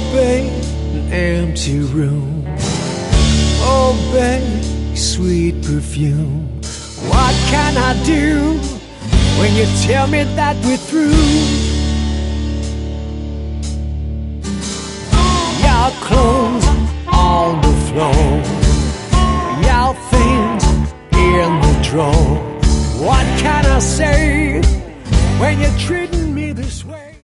babe, an empty room. Oh, babe, sweet perfume. What can I do when you tell me that we're through? Your clothes on the floor, your things in the drawer. What can I say when you're treating me this way?